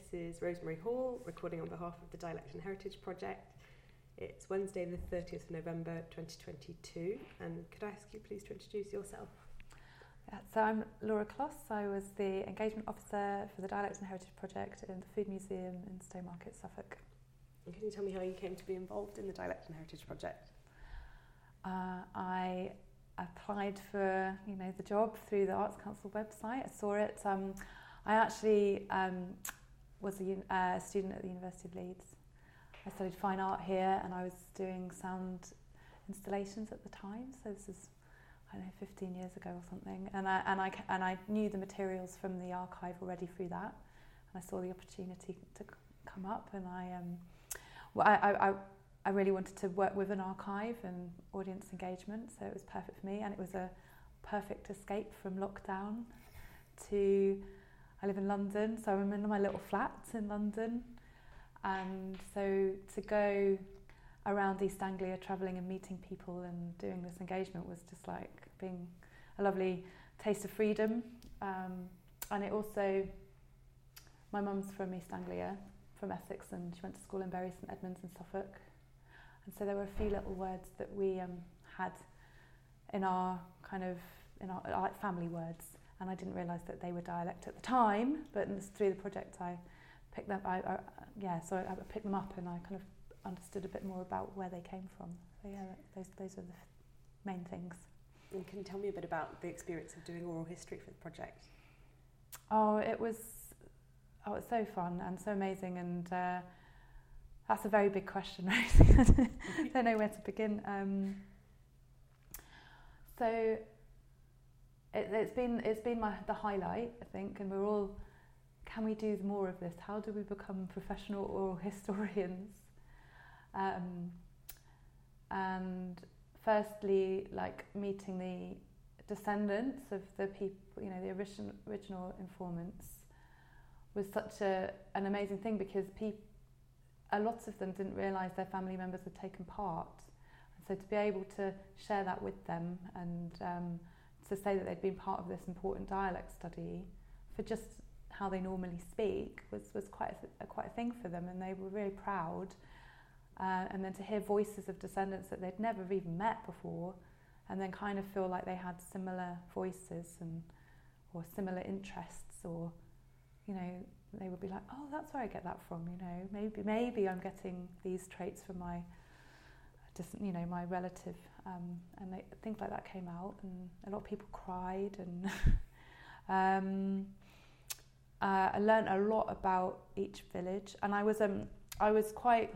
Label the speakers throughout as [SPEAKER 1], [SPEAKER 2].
[SPEAKER 1] This is Rosemary Hall, recording on behalf of the Dialect and Heritage Project. It's Wednesday the 30th of November 2022, and could I ask you please to introduce yourself?
[SPEAKER 2] Yeah, so I'm Laura Kloss. I was the Engagement Officer for the Dialect and Heritage Project in the Food Museum in Stowmarket, Suffolk.
[SPEAKER 1] And can you tell me how you came to be involved in the Dialect and Heritage Project?
[SPEAKER 2] I applied for the job through the Arts Council website. I saw it. I actually was a student at the University of Leeds. I studied fine art here, and I was doing sound installations at the time. So this is, 15 years ago or something. And I knew the materials from the archive already through that. And I saw the opportunity to come up, and I really wanted to work with an archive and audience engagement, so it was perfect for me, and it was a perfect escape from lockdown. I live in London, so I'm in my little flat in London, and so to go around East Anglia travelling and meeting people and doing this engagement was just like being a lovely taste of freedom. And it also, my mum's from East Anglia, from Essex, and she went to school in Bury St Edmunds in Suffolk. And so there were a few little words that we had in our like family words, and I didn't realise that they were dialect at the time. But through the project, I picked them. So I picked them up, and I kind of understood a bit more about where they came from. So yeah, those are the main things.
[SPEAKER 1] And can you tell me a bit about the experience of doing oral history for the project?
[SPEAKER 2] It was so fun and so amazing, and that's a very big question, right? I don't know where to begin. So it's been the highlight, I think, and we're all, can we do more of this? How do we become professional oral historians? And firstly, like meeting the descendants of the people, the original informants, was such an amazing thing, because a lot of them didn't realise their family members had taken part. And so to be able to share that with them, and to say that they'd been part of this important dialect study for just how they normally speak was quite a thing for them, and they were really proud. And then to hear voices of descendants that they'd never even met before, and then kind of feel like they had similar voices or similar interests, or they would be like, oh, that's where I get that from, maybe I'm getting these traits from my relative, and things like that came out, and a lot of people cried, and I learned a lot about each village, and I was quite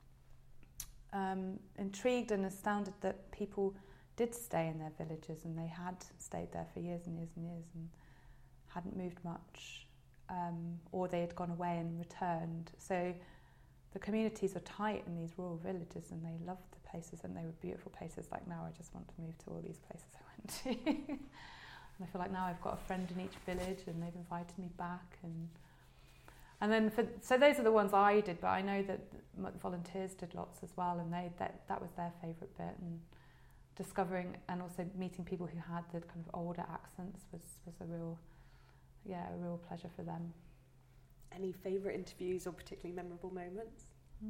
[SPEAKER 2] intrigued and astounded that people did stay in their villages, and they had stayed there for years and years and years and hadn't moved much. Or they had gone away and returned. So the communities were tight in these rural villages, and they loved the places, and they were beautiful places. Like now I just want to move to all these places I went to. And I feel like now I've got a friend in each village, and they've invited me back. And then so those are the ones I did, but I know that volunteers did lots as well, and that was their favourite bit. And discovering and also meeting people who had the kind of older accents was a real pleasure for them.
[SPEAKER 1] Any favourite interviews or particularly memorable moments?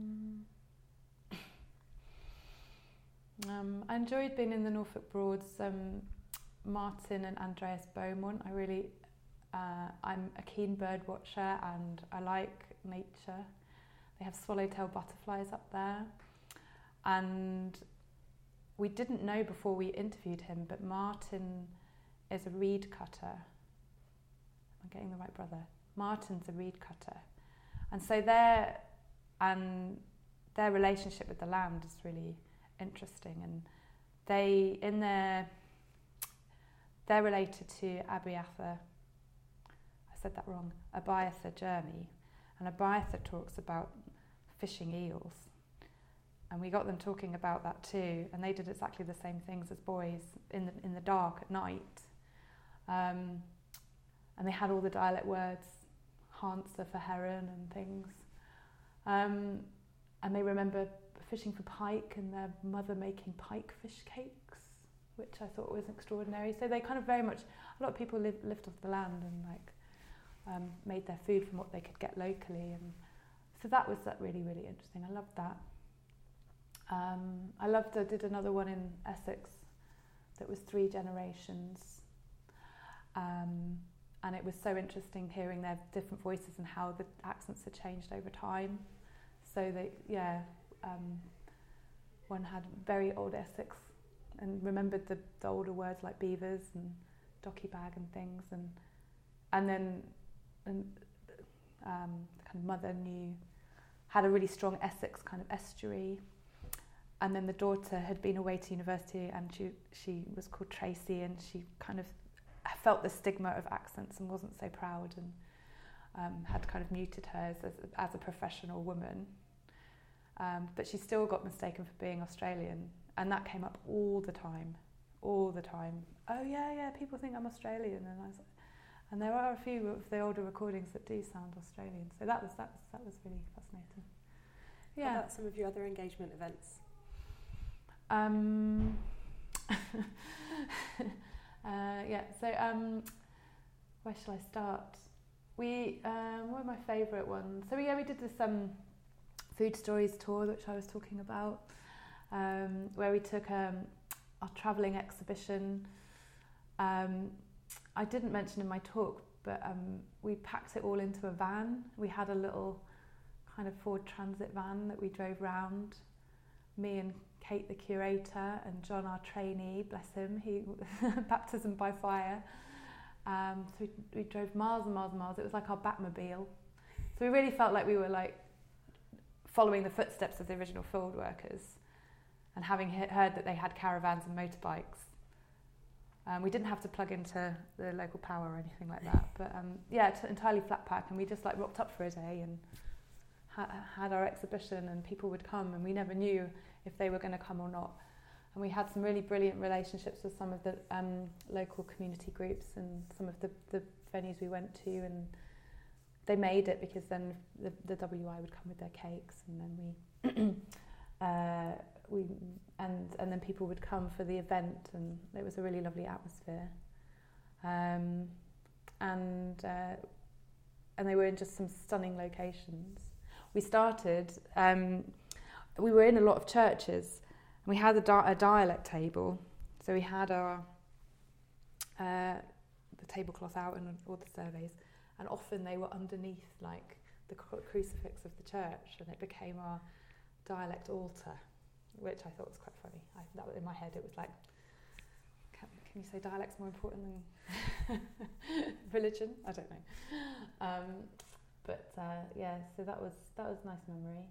[SPEAKER 2] I enjoyed being in the Norfolk Broads. Martin and Andreas Beaumont. I'm a keen bird watcher, and I like nature. They have swallowtail butterflies up there, and we didn't know before we interviewed him, but Martin is a reed cutter. I'm getting the right brother. Martin's a reed cutter, and so their relationship with the land is really interesting, and they're related to Abiatha. I said that wrong. Abiatha Journey, and Abiatha talks about fishing eels, and we got them talking about that too. And they did exactly the same things as boys in the dark at night. And they had all the dialect words, Hansa for heron and things. And they remember fishing for pike, and their mother making pike fish cakes, which I thought was extraordinary. So they kind of very much, a lot of people lived off the land, and like made their food from what they could get locally, and so that was really, really interesting. I loved that. I did another one in Essex that was 3 generations, and it was so interesting hearing their different voices and how the accents had changed over time. So one had very old Essex and remembered the older words like beavers and docky bag and things, and then the kind of mother had a really strong Essex kind of estuary, and then the daughter had been away to university and she was called Tracy, and she kind of felt the stigma of accents and wasn't so proud, and had kind of muted hers as a professional woman, but she still got mistaken for being Australian, and that came up all the time. Oh yeah, people think I'm Australian, and there are a few of the older recordings that do sound Australian. So that was really fascinating. Yeah.
[SPEAKER 1] What about some of your other engagement events?
[SPEAKER 2] Where shall I start? What are my favourite ones? So we did this Food Stories tour, which I was talking about, where we took a travelling exhibition. I didn't mention in my talk, but we packed it all into a van. We had a little kind of Ford Transit van that we drove round. Me and Kate, the curator, and John, our trainee, bless him, he baptism by fire. So we drove miles and miles and miles. It was like our Batmobile. So we really felt like we were like following the footsteps of the original field workers, and having heard that they had caravans and motorbikes. We didn't have to plug into the local power or anything like that, but it's entirely flat pack, and we just like rocked up for a day and had our exhibition, and people would come, and we never knew if they were going to come or not. And we had some really brilliant relationships with some of the local community groups and some of the venues we went to, and they made it, because then the WI would come with their cakes, and then and then people would come for the event, and it was a really lovely atmosphere. And they were in just some stunning locations. We started, we were in a lot of churches, and we had a dialect table. So we had our the tablecloth out and all the surveys, and often they were underneath like the crucifix of the church, and it became our dialect altar, which I thought was quite funny. That was in my head. It was like, can you say dialect's more important than religion? I don't know. So that was a nice memory.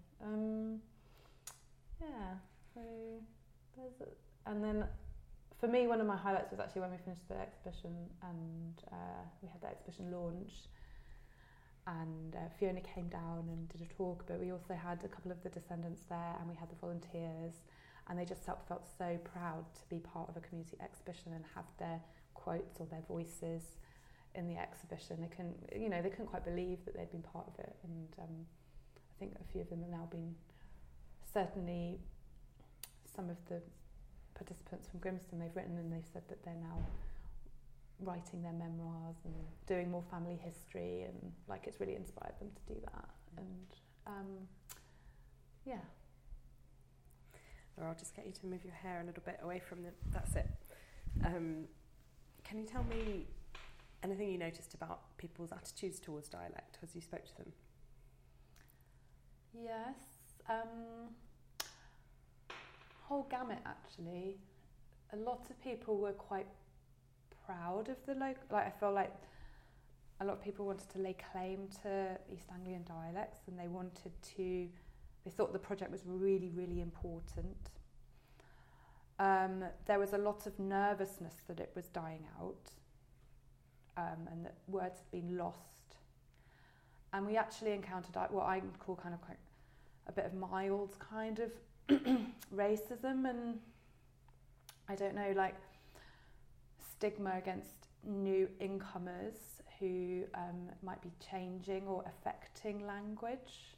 [SPEAKER 2] And then for me, one of my highlights was actually when we finished the exhibition, and we had the exhibition launch, and Fiona came down and did a talk, but we also had a couple of the descendants there, and we had the volunteers, and they just felt so proud to be part of a community exhibition and have their quotes or their voices in the exhibition. They couldn't quite believe that they'd been part of it, and I think a few of them have now been, certainly some of the participants from Grimstone, they've written and they've said that they're now writing their memoirs and doing more family history, and like it's really inspired them to do that. And
[SPEAKER 1] Or I'll just get you to move your hair a little bit away from that's it. Can you tell me anything you noticed about people's attitudes towards dialect as you spoke to them?
[SPEAKER 2] Yes, whole gamut actually. A lot of people were quite proud of the local, like I felt like a lot of people wanted to lay claim to East Anglian dialects, and they thought the project was really, really important. There was a lot of nervousness that it was dying out, and that words had been lost. And we actually encountered what I would call kind of quite a bit of mild kind of racism, and I don't know, like stigma against new incomers who might be changing or affecting language.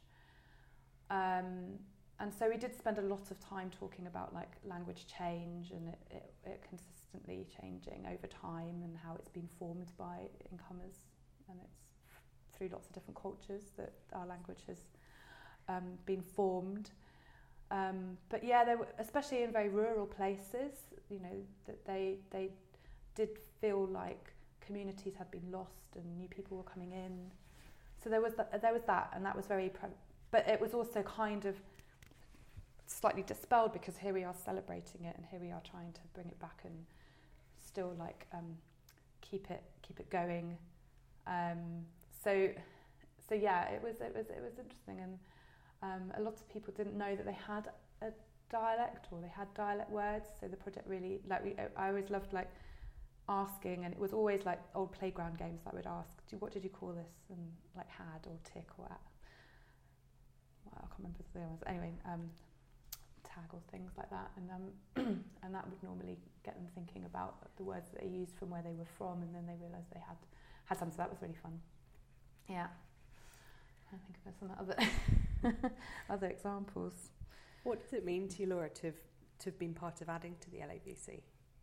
[SPEAKER 2] And so we did spend a lot of time talking about like language change, and it consistently changing over time, and how it's been formed by incomers, and its through lots of different cultures that our language has been formed. But yeah, there were, especially in very rural places, you know, that they did feel like communities had been lost and new people were coming in. So there was that, and that was very. But it was also kind of slightly dispelled because here we are celebrating it, and here we are trying to bring it back and still like keep it going. So yeah, it was interesting, and a lot of people didn't know that they had a dialect or they had dialect words. So the project really, like, I always loved like asking, and it was always like old playground games that I would ask, what did you call this? And like had or tick or at. Well, I can't remember the other ones. Anyway, tag or things like that, and and that would normally get them thinking about the words that they used from where they were from, and then they realised they had some. So that was really fun. Yeah, I think there's some other examples.
[SPEAKER 1] What does it mean to you, Laura, to have been part of adding to the LAVC?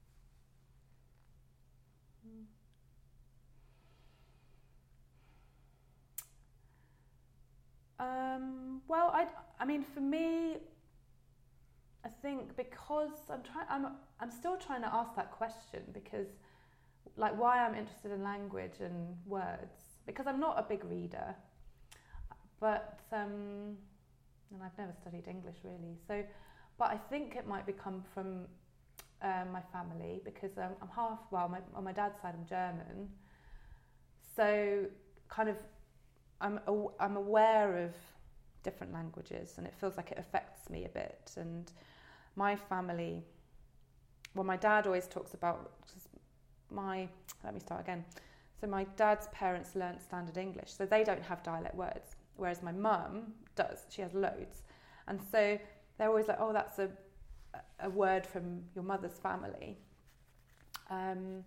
[SPEAKER 2] Well, I mean, for me, I think because I'm still trying to ask that question, because like why I'm interested in language and words, because I'm not a big reader, but and I've never studied English really, so but I think it might become from my family, because I'm half, well, on my dad's side I'm German, so kind of I'm aware of different languages, and it feels like it affects me a bit. And my family, well, my dad always talks about let me start again. So my dad's parents learnt Standard English, so they don't have dialect words, whereas my mum does. She has loads, and so they're always like, oh, that's a word from your mother's family. And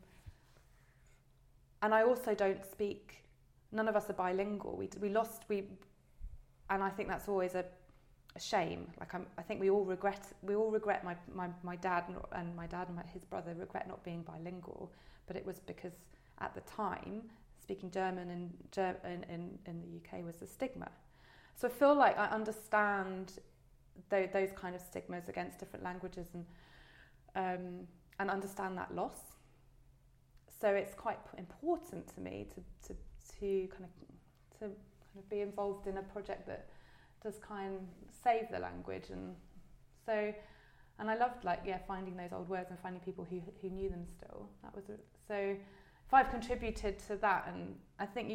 [SPEAKER 2] I also don't speak. None of us are bilingual. And I think that's always a shame. Like I think we all regret my dad and his brother regret not being bilingual. But it was because at the time speaking German in the UK was a stigma. So I feel like I understand those kind of stigmas against different languages, and understand that loss. So it's quite important to me to kind of be involved in a project that does kind of save the language, and I loved finding those old words and finding people who knew them still. That was so. If I've contributed to that, and I think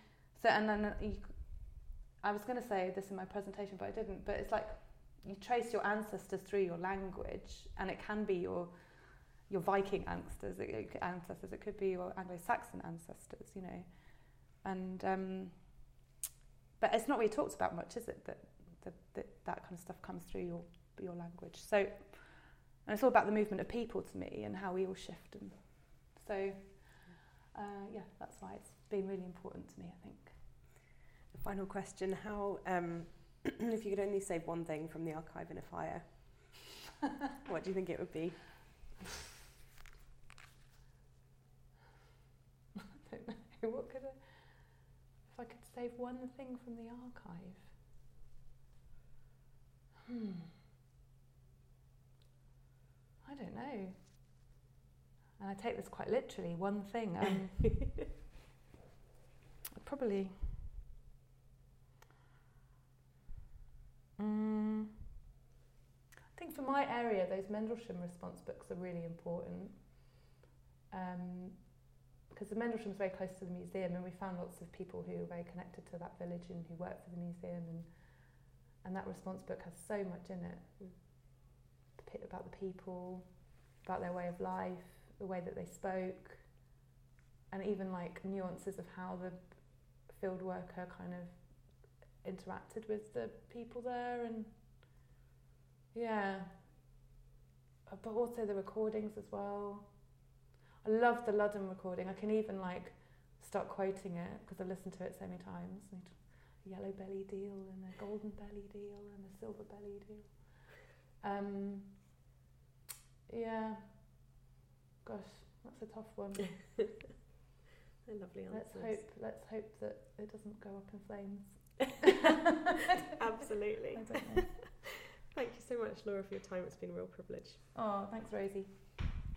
[SPEAKER 2] I was going to say this in my presentation, but I didn't. But it's like you trace your ancestors through your language, and it can be your Viking ancestors. It could be your Anglo-Saxon ancestors, you know. And but it's not really talked about much, is it? That kind of stuff comes through your language. So, and it's all about the movement of people to me, and how we all shift. And so, yeah, that's why it's been really important to me, I think.
[SPEAKER 1] The final question: how, if you could only save one thing from the archive in a fire, what do you think it would be?
[SPEAKER 2] I don't know. What could if I could save one thing from the archive? I don't know. And I take this quite literally, one thing. Probably... I think for my area, those Mendelssohn response books are really important. Because the Mendelssohn is very close to the museum, and we found lots of people who were very connected to that village and who worked for the museum, and that response book has so much in it about the people, about their way of life, the way that they spoke, and even like nuances of how the field worker kind of interacted with the people there, and yeah, but also the recordings as well. I love the Ludden recording. I can even like start quoting it because I've listened to it so many times. A yellow belly deal and a golden belly deal and a silver belly deal. Yeah. Gosh, that's a tough one.
[SPEAKER 1] They're lovely answers.
[SPEAKER 2] Let's hope that it doesn't go up in flames.
[SPEAKER 1] Absolutely.
[SPEAKER 2] I don't know.
[SPEAKER 1] Thank you so much, Laura, for your time. It's been a real privilege.
[SPEAKER 2] Oh, thanks, Rosie.